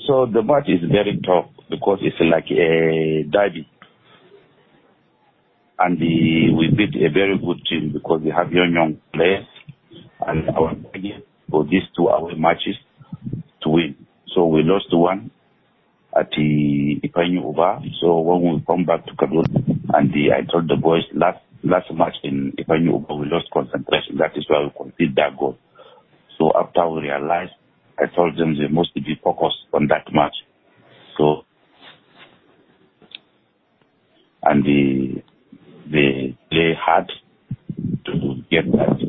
So the match is very tough because it's like a derby. And we beat a very good team because we have young players. And our target for these 2 away matches to win. So we lost one at the Ipanyu Uba. So when we come back to Kaduna, and I told the boys last match in Ipanyu Uba, we lost concentration. That is why we conceded that goal. So after we realized, I told them they must be focused on that match. So, and they play hard to get that